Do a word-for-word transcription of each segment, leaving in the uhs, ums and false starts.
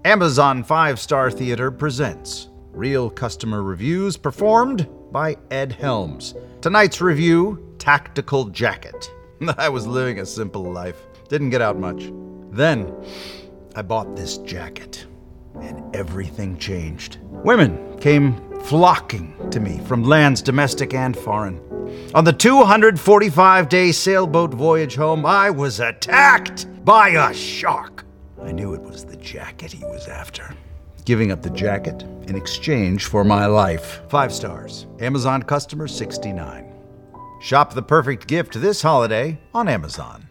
Amazon Five Star Theater presents Real Customer Reviews performed by Ed Helms. Tonight's review, Tactical Jacket. I was living a simple life. Didn't get out much. Then, I bought this jacket, and everything changed. Women came flocking to me from lands domestic and foreign. On the two hundred forty-five day sailboat voyage home, I was attacked by a shark. I knew it was the jacket he was after. Giving up the jacket in exchange for my life. Five stars. Amazon customer sixty-nine. Shop the perfect gift this holiday on Amazon.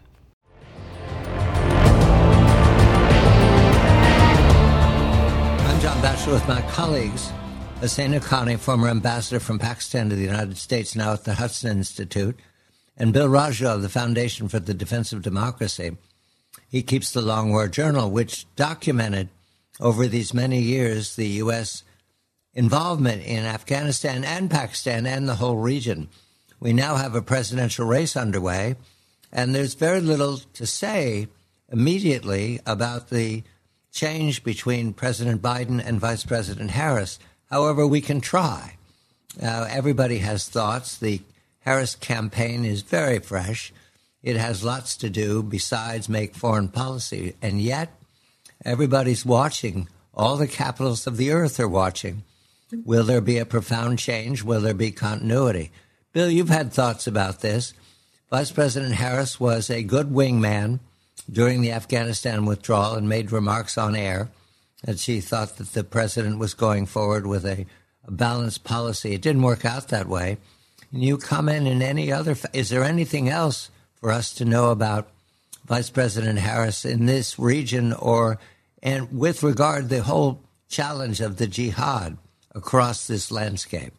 I'm John Batchelor with my colleagues, Hussein Haqqani, former ambassador from Pakistan to the United States, now at the Hudson Institute, and Bill Rajo of the Foundation for the Defense of Democracy. He keeps the Long War Journal, which documented over these many years the U S involvement in Afghanistan and Pakistan and the whole region. We now have a presidential race underway, and there's very little to say immediately about the change between President Biden and Vice President Harris. However, we can try. Uh, everybody has thoughts. The Harris campaign is very fresh. It has lots to do besides make foreign policy. And yet, everybody's watching. All the capitals of the earth are watching. Will there be a profound change? Will there be continuity? Bill, you've had thoughts about this. Vice President Harris was a good wingman during the Afghanistan withdrawal and made remarks on air that she thought that the president was going forward with a, a balanced policy. It didn't work out that way. Can you comment in any other... Is there anything else for us to know about Vice President Harris in this region, or and with regard to the whole challenge of the jihad across this landscape?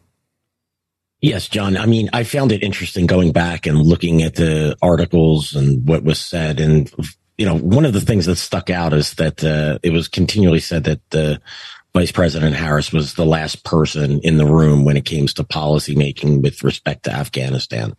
Yes, John. I mean, I found it interesting going back and looking at the articles and what was said. And, you know, one of the things that stuck out is that uh, it was continually said that uh, Vice President Harris was the last person in the room when it came to policymaking with respect to Afghanistan.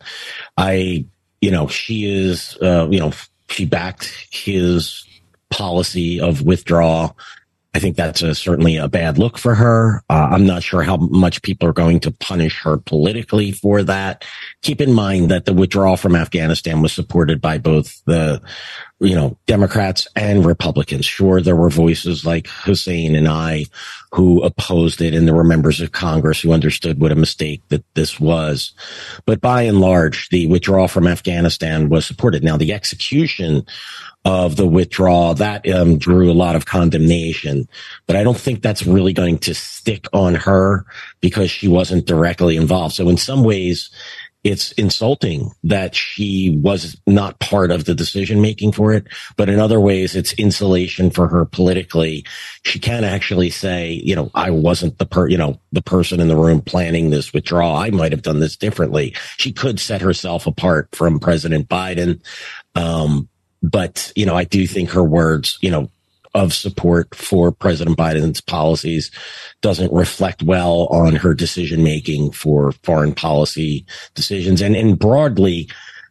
I, you know, she is, uh, you know, she backed his policy of withdrawal. I think that's a, certainly a bad look for her. Uh, I'm not sure how much people are going to punish her politically for that. Keep in mind that the withdrawal from Afghanistan was supported by both the, you know, Democrats and Republicans. Sure, there were voices like Hussein and I who opposed it, and there were members of Congress who understood what a mistake that this was. But by and large, the withdrawal from Afghanistan was supported. Now, the execution of the withdrawal, that um, drew a lot of condemnation. But I don't think that's really going to stick on her because she wasn't directly involved. So in some ways, it's insulting that she was not part of the decision making for it. But in other ways, it's insulation for her politically. She can actually say, you know, I wasn't the per, you know, the person in the room planning this withdrawal. I might have done this differently. She could set herself apart from President Biden. Um, But, you know, I do think her words, you know, of support for President Biden's policies doesn't reflect well on her decision making for foreign policy decisions. And, and broadly,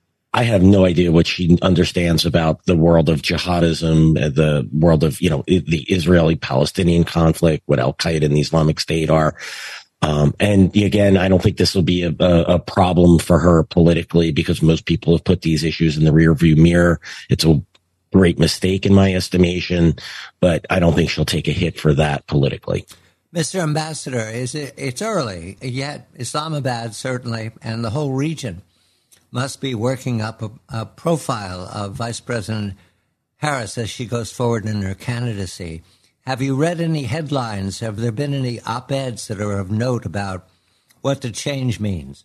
I have no idea what she understands about the world of jihadism, the world of, you know, the Israeli-Palestinian conflict, what Al-Qaeda and the Islamic State are. Um, and again, I don't think this will be a, a, a problem for her politically because most people have put these issues in the rearview mirror. It's a great mistake in my estimation, but I don't think she'll take a hit for that politically. Mister Ambassador, is it, it's early, yet Islamabad certainly and the whole region must be working up a, a profile of Vice President Harris as she goes forward in her candidacy. Have you read any headlines? Have there been any op-eds that are of note about what the change means?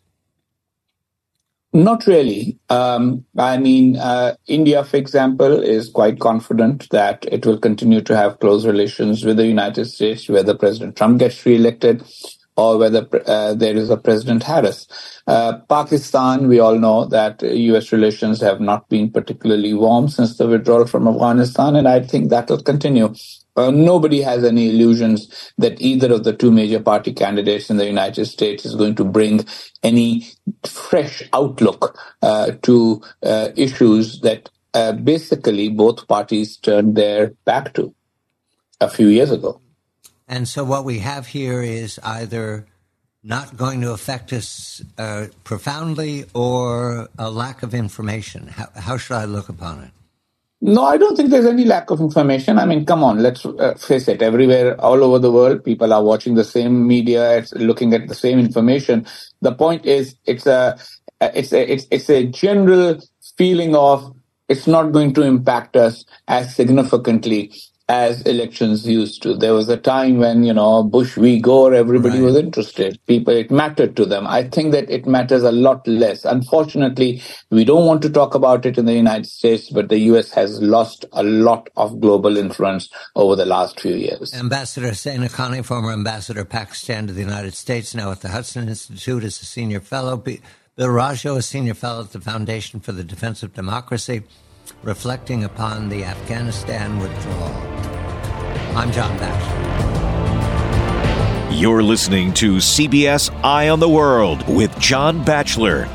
Not really. Um, I mean, uh, India, for example, is quite confident that it will continue to have close relations with the United States, whether President Trump gets reelected or whether uh, there is a President Harris. Uh, Pakistan, we all know that U S relations have not been particularly warm since the withdrawal from Afghanistan, and I think that will continue. Uh, nobody has any illusions that either of the two major party candidates in the United States is going to bring any fresh outlook uh, to uh, issues that uh, basically both parties turned their back to. a few years ago. And so what we have here is either not going to affect us uh, profoundly or a lack of information. How, how should I look upon it? No, I don't think there's any lack of information. I mean, come on, let's uh, face it. Everywhere, all over the world, people are watching the same media, it's looking at the same information. The point is, it's a, it's a, it's, it's a general feeling of it's not going to impact us as significantly as elections used to. There was a time when, you know, Bush v. Gore, everybody right. was interested. People, it mattered to them. I think that it matters a lot less. Unfortunately, we don't want to talk about it in the United States, but the U S has lost a lot of global influence over the last few years. Ambassador Hussein Haqqani, former ambassador of Pakistan to the United States, now at the Hudson Institute as a senior fellow. Bill Rajo, a senior fellow at the Foundation for the Defense of Democracy, reflecting upon the Afghanistan withdrawal. I'm John Batchelor. You're listening to C B S Eye on the World with John Batchelor.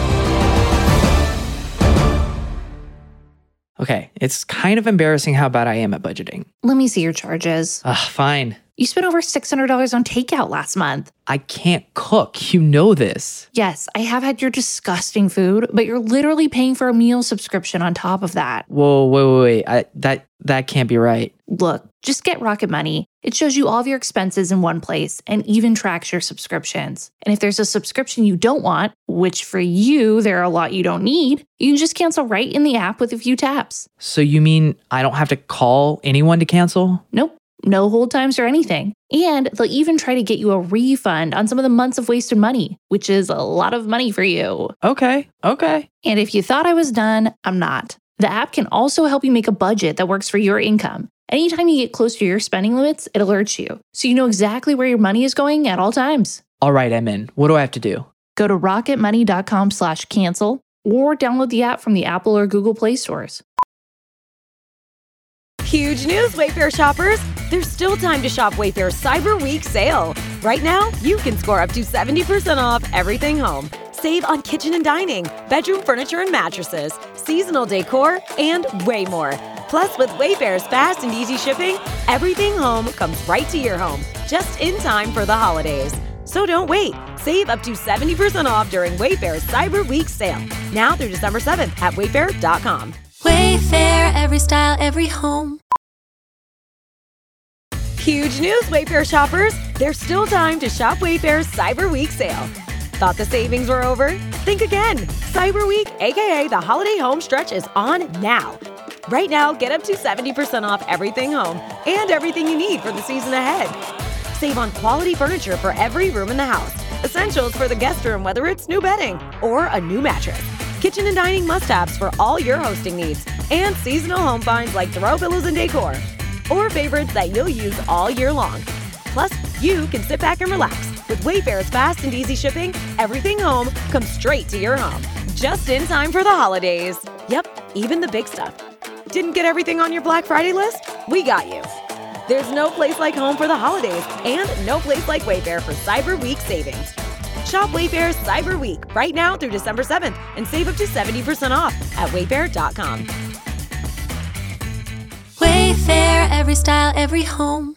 Okay, it's kind of embarrassing how bad I am at budgeting. Let me see your charges. Ugh, fine. You spent over six hundred dollars on takeout last month. I can't cook. You know this. Yes, I have had your disgusting food, but you're literally paying for a meal subscription on top of that. Whoa, wait, wait, wait. I, that, that can't be right. Look, just get Rocket Money. It shows you all of your expenses in one place and even tracks your subscriptions. And if there's a subscription you don't want, which for you, there are a lot you don't need, you can just cancel right in the app with a few taps. So you mean I don't have to call anyone to cancel? Nope. No hold times or anything. And they'll even try to get you a refund on some of the months of wasted money, which is a lot of money for you. Okay, okay. And if you thought I was done, I'm not. The app can also help you make a budget that works for your income. Anytime you get close to your spending limits, it alerts you, so you know exactly where your money is going at all times. All right, I'm in. What do I have to do? Go to rocketmoney.com slash cancel or download the app from the Apple or Google Play stores. Huge news, Wayfair shoppers! There's still time to shop Wayfair's Cyber Week sale. Right now, you can score up to seventy percent off everything home. Save on kitchen and dining, bedroom furniture and mattresses, seasonal decor, and way more. Plus, with Wayfair's fast and easy shipping, everything home comes right to your home, just in time for the holidays. So don't wait. Save up to seventy percent off during Wayfair's Cyber Week sale. Now through December seventh at wayfair dot com. Wayfair, every style, every home. Huge news, Wayfair shoppers! There's still time to shop Wayfair's Cyber Week sale. Thought the savings were over? Think again. Cyber Week, aka the holiday home stretch, is on now. Right now, get up to seventy percent off everything home and everything you need for the season ahead. Save on quality furniture for every room in the house. Essentials for the guest room, whether it's new bedding or a new mattress. Kitchen and dining must-haves for all your hosting needs. And seasonal home finds like throw pillows and decor. Or favorites that you'll use all year long. Plus, you can sit back and relax. With Wayfair's fast and easy shipping, everything home comes straight to your home. Just in time for the holidays. Yep, even the big stuff. Didn't get everything on your Black Friday list? We got you. There's no place like home for the holidays and no place like Wayfair for Cyber Week savings. Shop Wayfair's Cyber Week right now through December seventh and save up to seventy percent off at wayfair dot com. Wayfair, every style, every home.